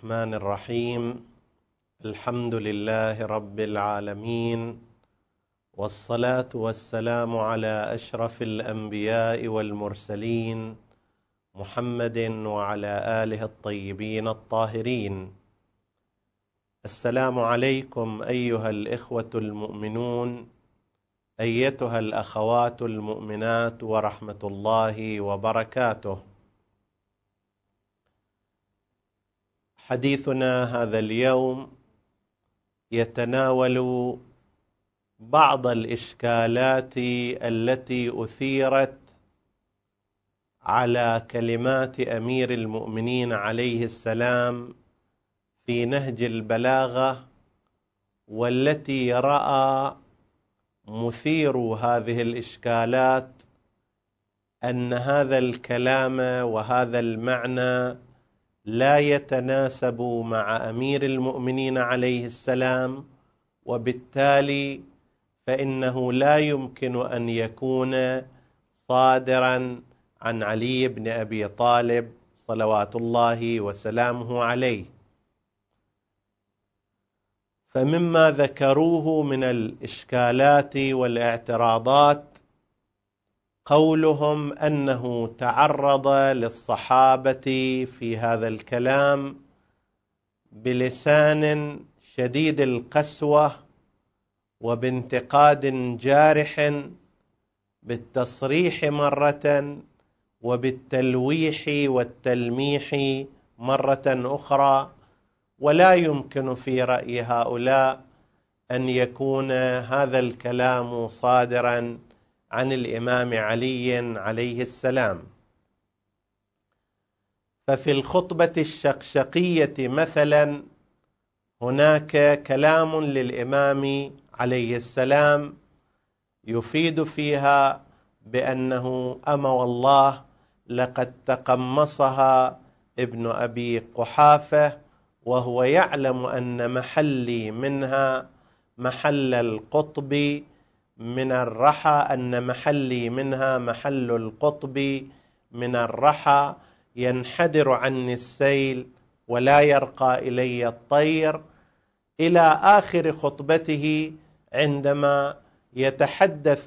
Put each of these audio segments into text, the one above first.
الرحمن الرحيم. الحمد لله رب العالمين، والصلاة والسلام على أشرف الأنبياء والمرسلين محمد وعلى آله الطيبين الطاهرين. السلام عليكم أيها الإخوة المؤمنون، أيتها الأخوات المؤمنات، ورحمة الله وبركاته. حديثنا هذا اليوم يتناول بعض الإشكالات التي أثيرت على كلمات أمير المؤمنين عليه السلام في نهج البلاغة، والتي رأى مثير هذه الإشكالات أن هذا الكلام وهذا المعنى لا يتناسب مع أمير المؤمنين عليه السلام، وبالتالي فإنه لا يمكن أن يكون صادرا عن علي بن أبي طالب صلوات الله وسلامه عليه. فمما ذكروه من الإشكالات والاعتراضات قولهم أنه تعرض للصحابة في هذا الكلام بلسان شديد القسوة وبانتقاد جارح، بالتصريح مرة وبالتلويح والتلميح مرة أخرى، ولا يمكن في رأي هؤلاء أن يكون هذا الكلام صادرا عن الإمام علي عليه السلام. ففي الخطبة الشقشقية مثلا هناك كلام للإمام عليه السلام يفيد فيها بأنه أما والله لقد تقمصها ابن أبي قحافة، وهو يعلم أن محلي منها محل القطب من الرحى، أن محلي منها محل القطب من الرحى، ينحدر عني السيل ولا يرقى إلي الطير، إلى آخر خطبته عندما يتحدث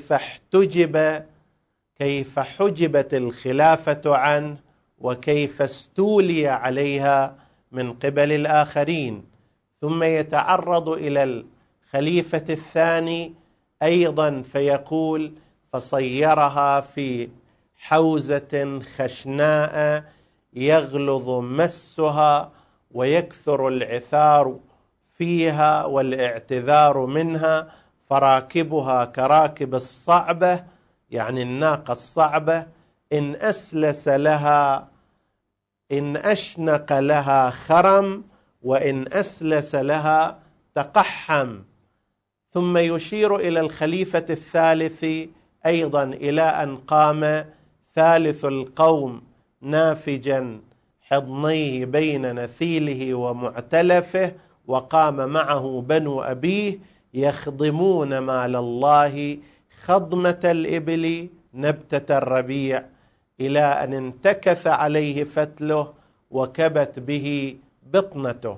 كيف حجبت الخلافة عنه وكيف استولي عليها من قبل الآخرين، ثم يتعرض إلى الخليفة الثاني أيضا فيقول فصيرها في حوزة خشناء يغلظ مسها ويكثر العثار فيها والاعتذار منها، فراكبها كراكب الصعبة، يعني الناقة الصعبة، إن أشنق لها خرم وإن أسلس لها تقحم. ثم يشير إلى الخليفة الثالث أيضا إلى أن قام ثالث القوم نافجا حضنيه بين نثيله ومعتلفه، وقام معه بنو أبيه يخضمون مال الله خضمة الإبل نبتة الربيع، إلى أن انتكث عليه فتله وكبت به بطنته.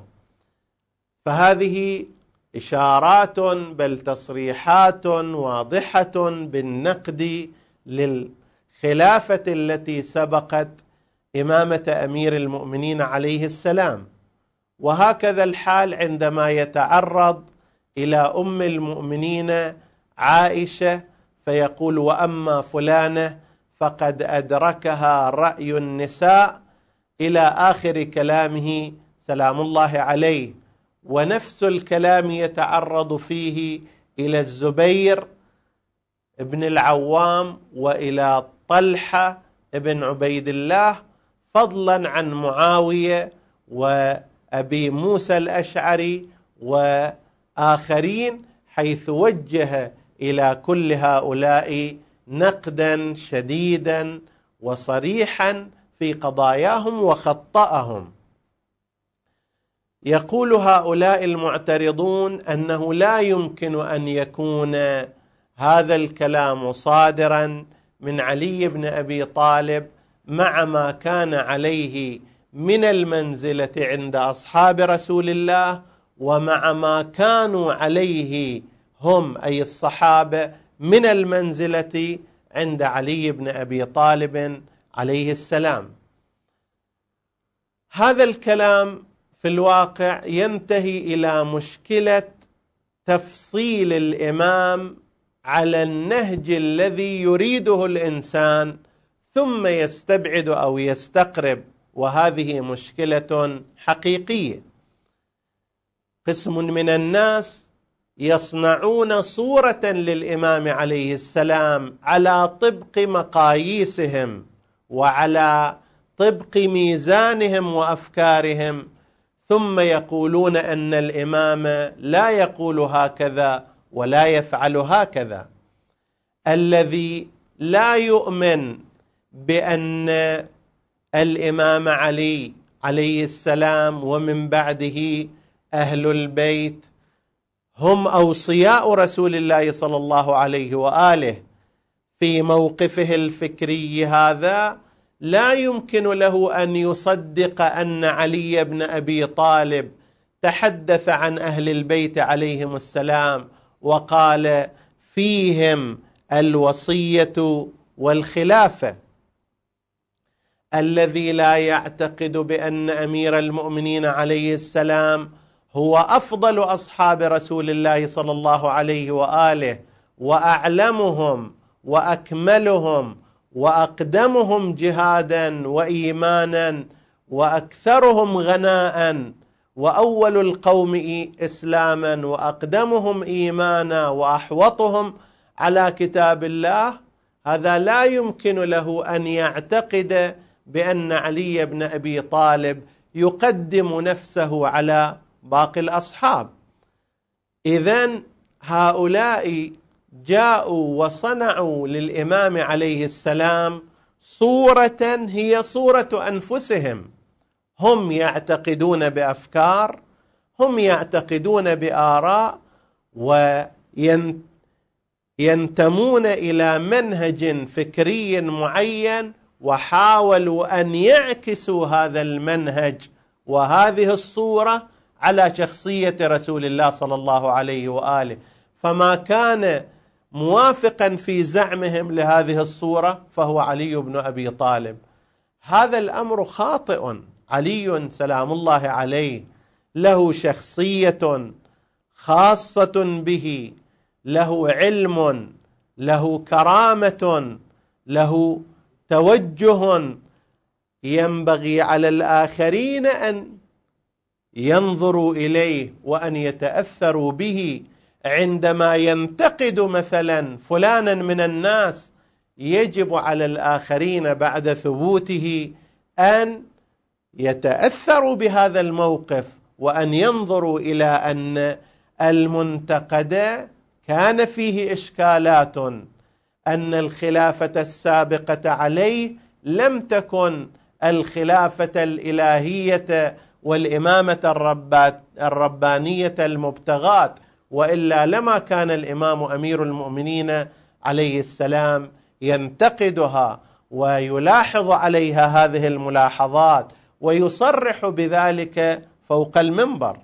فهذه إشارات بل تصريحات واضحة بالنقد للخلافة التي سبقت إمامة أمير المؤمنين عليه السلام. وهكذا الحال عندما يتعرض إلى أم المؤمنين عائشة فيقول وأما فلانة فقد أدركها رأي النساء، إلى آخر كلامه سلام الله عليه. ونفس الكلام يتعرض فيه إلى الزبير ابن العوام وإلى طلحة ابن عبيد الله، فضلا عن معاوية وأبي موسى الأشعري وآخرين، حيث وجه إلى كل هؤلاء نقدا شديدا وصريحا في قضاياهم وخطأهم. يقول هؤلاء المعترضون أنه لا يمكن أن يكون هذا الكلام صادرا من علي بن أبي طالب مع ما كان عليه من المنزلة عند أصحاب رسول الله، ومع ما كانوا عليه هم أي الصحابة من المنزلة عند علي بن أبي طالب عليه السلام. هذا الكلام في الواقع ينتهي إلى مشكلة تفصيل الإمام على النهج الذي يريده الإنسان ثم يستبعد أو يستقرب، وهذه مشكلة حقيقية. قسم من الناس يصنعون صورة للإمام عليه السلام على طبق مقاييسهم وعلى طبق ميزانهم وأفكارهم، ثم يقولون أن الإمام لا يقول هكذا ولا يفعل هكذا. الذي لا يؤمن بأن الإمام علي عليه السلام ومن بعده أهل البيت هم أوصياء رسول الله صلى الله عليه وآله في موقفه الفكري هذا، لا يمكن له أن يصدق أن علي بن أبي طالب تحدث عن أهل البيت عليهم السلام وقال فيهم الوصية والخلافة. الذي لا يعتقد بأن أمير المؤمنين عليه السلام هو أفضل أصحاب رسول الله صلى الله عليه وآله وأعلمهم وأكملهم وأقدمهم جهادا وإيمانا وأكثرهم غناء وأول القوم إسلاما وأقدمهم إيمانا وأحوطهم على كتاب الله، هذا لا يمكن له أن يعتقد بأن علي بن أبي طالب يقدم نفسه على باقي الأصحاب. إذن هؤلاء جاءوا وصنعوا للإمام عليه السلام صورة هي صورة أنفسهم. هم يعتقدون بأفكار، هم يعتقدون بآراء، وينتمون إلى منهج فكري معين، وحاولوا أن يعكسوا هذا المنهج وهذه الصورة على شخصية رسول الله صلى الله عليه وآله. فما كان موافقا في زعمهم لهذه الصورة فهو علي بن أبي طالب. هذا الأمر خاطئ. علي سلام الله عليه له شخصية خاصة به، له علم، له كرامة، له توجه، ينبغي على الآخرين أن ينظروا إليه وأن يتأثروا به. عندما ينتقد مثلا فلانا من الناس، يجب على الآخرين بعد ثبوته أن يتأثروا بهذا الموقف وأن ينظروا إلى أن المنتقد كان فيه إشكالات، أن الخلافة السابقة عليه لم تكن الخلافة الإلهية والإمامة الربانية المبتغاة، وإلا لما كان الإمام أمير المؤمنين عليه السلام ينتقدها ويلاحظ عليها هذه الملاحظات ويصرح بذلك فوق المنبر.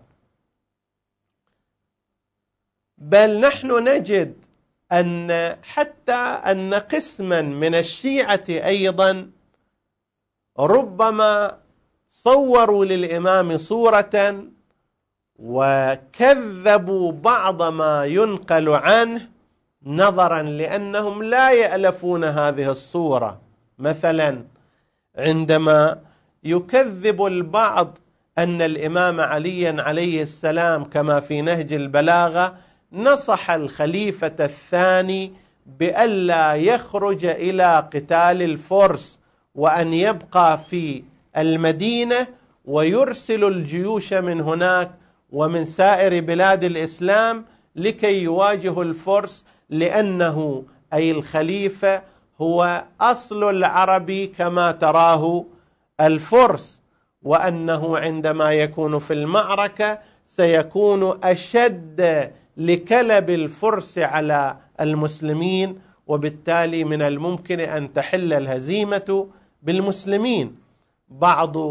بل نحن نجد أن حتى أن قسما من الشيعة أيضا ربما صوروا للإمام صورة وكذبوا بعض ما ينقل عنه نظرا لأنهم لا يألفون هذه الصورة. مثلا عندما يكذب البعض أن الإمام علي عليه السلام كما في نهج البلاغة نصح الخليفة الثاني بألا يخرج إلى قتال الفرس وأن يبقى في المدينة ويرسل الجيوش من هناك ومن سائر بلاد الإسلام لكي يواجهوا الفرس، لأنه أي الخليفة هو أصل العرب كما تراه الفرس، وأنه عندما يكون في المعركة سيكون أشد لكلب الفرس على المسلمين، وبالتالي من الممكن أن تحل الهزيمة بالمسلمين. بعض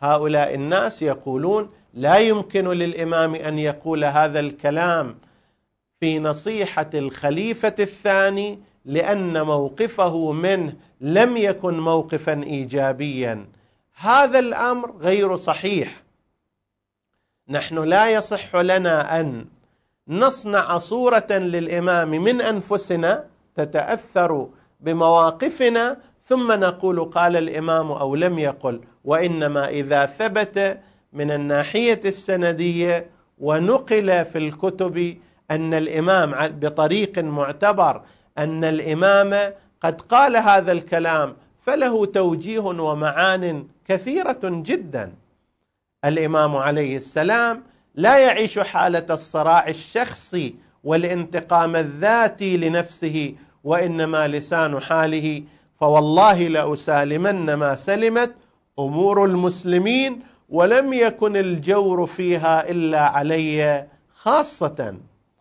هؤلاء الناس يقولون لا يمكن للإمام أن يقول هذا الكلام في نصيحة الخليفة الثاني لأن موقفه منه لم يكن موقفا إيجابيا. هذا الأمر غير صحيح. نحن لا يصح لنا أن نصنع صورة للإمام من أنفسنا تتأثر بمواقفنا ثم نقول قال الإمام أو لم يقل، وإنما إذا ثبت من الناحية السندية ونقل في الكتب أن الإمام بطريق معتبر أن الإمام قد قال هذا الكلام فله توجيه ومعان كثيرة جدا. الإمام عليه السلام لا يعيش حالة الصراع الشخصي والانتقام الذاتي لنفسه، وإنما لسان حاله فوالله لأسالمن ما سلمت أمور المسلمين ولم يكن الجور فيها إلا علي خاصة.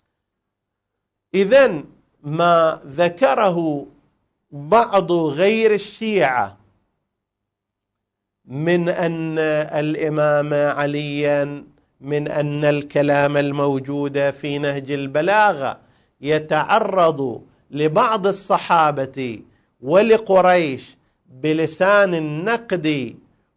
إذن ما ذكره بعض غير الشيعة من أن الإمام عليا من أن الكلام الموجود في نهج البلاغة يتعرض لبعض الصحابة ولقريش بلسان النقد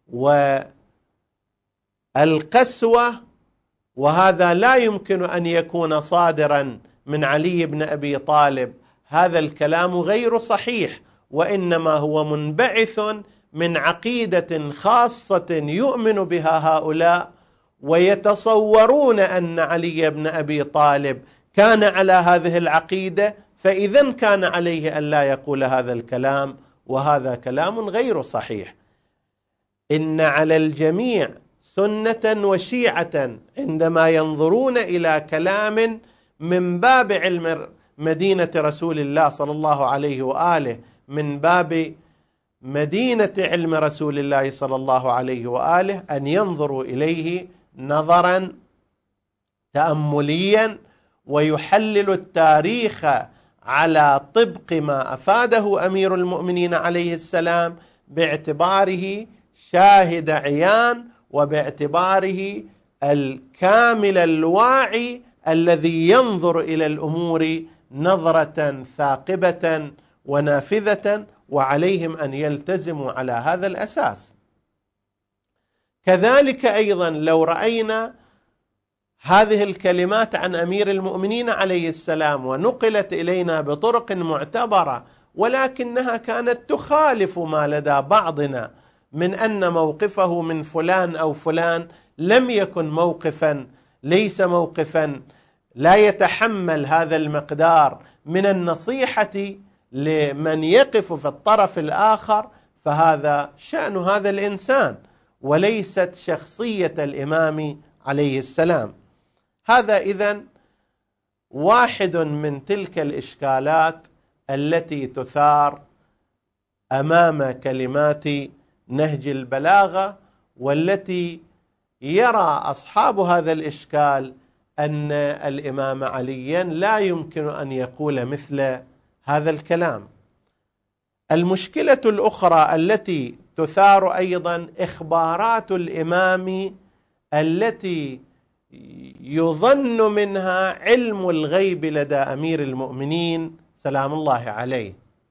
والقسوة، وهذا لا يمكن أن يكون صادرا من علي بن أبي طالب، هذا الكلام غير صحيح، وإنما هو منبعث من عقيدة خاصة يؤمن بها هؤلاء ويتصورون أن علي بن أبي طالب كان على هذه العقيدة، فإذا كان عليه أن لا يقول هذا الكلام، وهذا كلام غير صحيح. إن على الجميع سنة وشيعة عندما ينظرون إلى كلام من باب علم مدينة رسول الله صلى الله عليه وآله، من باب مدينة علم رسول الله صلى الله عليه وآله، أن ينظروا إليه نظرا تأمليا ويحلل التاريخ على طبق ما أفاده أمير المؤمنين عليه السلام باعتباره شاهد عيان وباعتباره الكامل الواعي الذي ينظر إلى الأمور نظرة ثاقبة ونافذة، وعليهم أن يلتزموا على هذا الأساس. كذلك أيضا لو رأينا هذه الكلمات عن أمير المؤمنين عليه السلام ونقلت إلينا بطرق معتبرة، ولكنها كانت تخالف ما لدى بعضنا من أن موقفه من فلان أو فلان لم يكن موقفا، ليس موقفا، لا يتحمل هذا المقدار من النصيحة لمن يقف في الطرف الآخر، فهذا شأن هذا الإنسان وليست شخصية الإمام عليه السلام. هذا إذن واحد من تلك الإشكالات التي تثار أمام كلمات نهج البلاغة، والتي يرى أصحاب هذا الإشكال أن الإمام عليا لا يمكن أن يقول مثل هذا الكلام. المشكلة الأخرى التي تثار أيضا إخبارات الإمام التي يظن منها علم الغيب لدى أمير المؤمنين سلام الله عليه.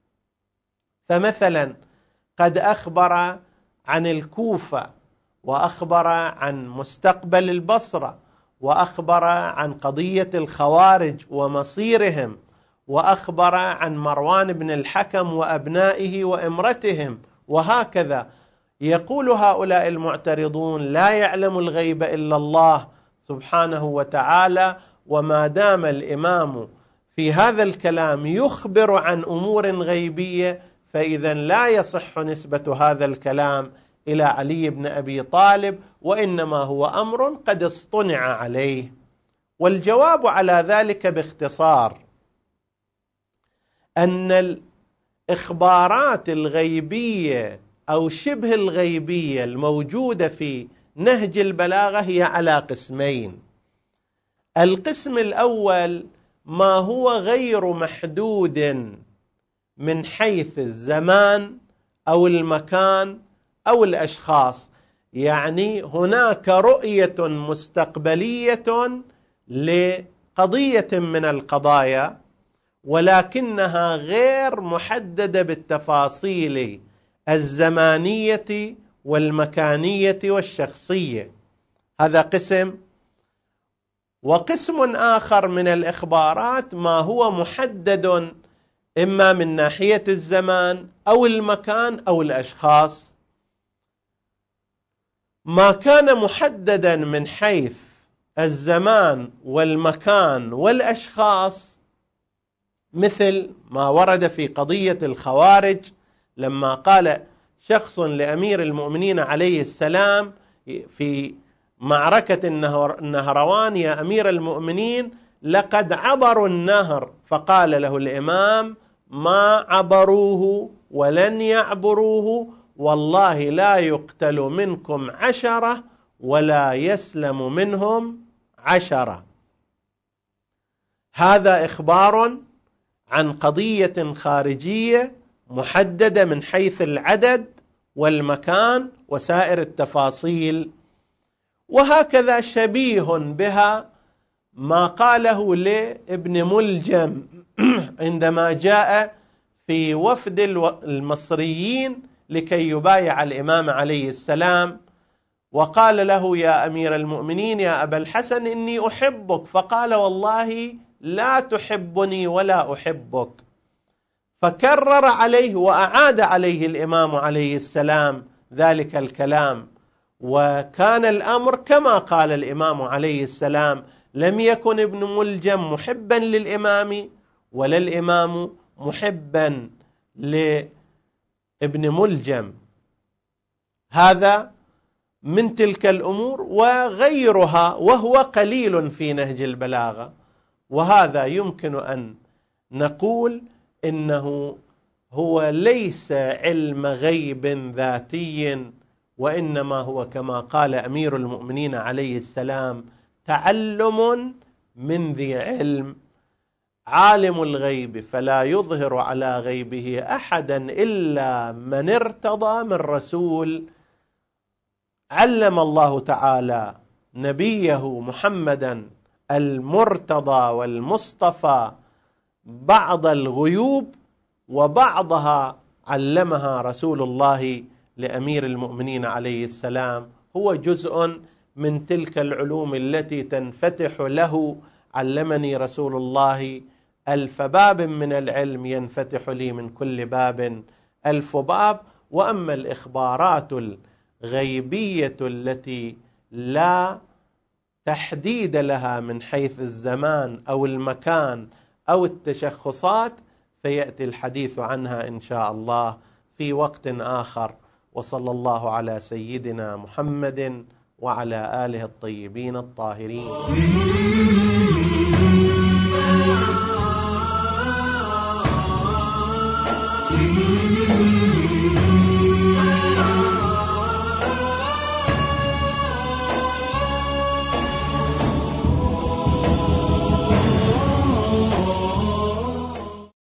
فمثلا قد أخبر عن الكوفة، وأخبر عن مستقبل البصرة، وأخبر عن قضية الخوارج ومصيرهم، وأخبر عن مروان بن الحكم وأبنائه وإمرتهم، وهكذا. يقول هؤلاء المعترضون لا يعلم الغيب إلا الله سبحانه وتعالى، وما دام الإمام في هذا الكلام يخبر عن أمور غيبية فإذا لا يصح نسبة هذا الكلام إلى علي بن أبي طالب، وإنما هو أمر قد اصطنع عليه. والجواب على ذلك باختصار أن الإخبارات الغيبية أو شبه الغيبية الموجودة في نهج البلاغة هي على قسمين. القسم الأول ما هو غير محدود من حيث الزمان أو المكان أو الأشخاص، يعني هناك رؤية مستقبلية لقضية من القضايا، ولكنها غير محددة بالتفاصيل الزمانية والمكانية والشخصية. هذا قسم. وقسم آخر من الإخبارات ما هو محدد إما من ناحية الزمان أو المكان أو الأشخاص. ما كان محددا من حيث الزمان والمكان والأشخاص، مثل ما ورد في قضية الخوارج لما قال شخص لأمير المؤمنين عليه السلام في معركة النهروان: يا أمير المؤمنين لقد عبروا النهر. فقال له الإمام: ما عبروه ولن يعبروه، والله لا يقتل منكم 10 ولا يسلم منهم 10. هذا إخبار عن قضية خارجية محددة من حيث العدد والمكان وسائر التفاصيل. وهكذا شبيه بها ما قاله لابن ملجم عندما جاء في وفد المصريين لكي يبايع الإمام عليه السلام، وقال له: يا أمير المؤمنين يا أبا الحسن إني أحبك. فقال: والله لا تحبني ولا أحبك. فكرر عليه وأعاد عليه الإمام عليه السلام ذلك الكلام، وكان الأمر كما قال الإمام عليه السلام. لم يكن ابن ملجم محبا للإمام ولا الإمام محبا لابن ملجم. هذا من تلك الأمور وغيرها، وهو قليل في نهج البلاغة. وهذا يمكن أن نقول إنه هو ليس علم غيب ذاتي، وإنما هو كما قال أمير المؤمنين عليه السلام: تعلم من ذي علم. عالم الغيب فلا يظهر على غيبه أحدا إلا من ارتضى من رسول. علم الله تعالى نبيه محمدا المرتضى والمصطفى بعض الغيوب، وبعضها علمها رسول الله لأمير المؤمنين عليه السلام. هو جزء من تلك العلوم التي تنفتح له. علمني رسول الله 1000 باب من العلم، ينفتح لي من كل باب 1000 باب. وأما الإخبارات الغيبية التي لا تحديد لها من حيث الزمان أو المكان أو التشخصات، فيأتي الحديث عنها إن شاء الله في وقت آخر. وصلى الله على سيدنا محمد وعلى آله الطيبين الطاهرين.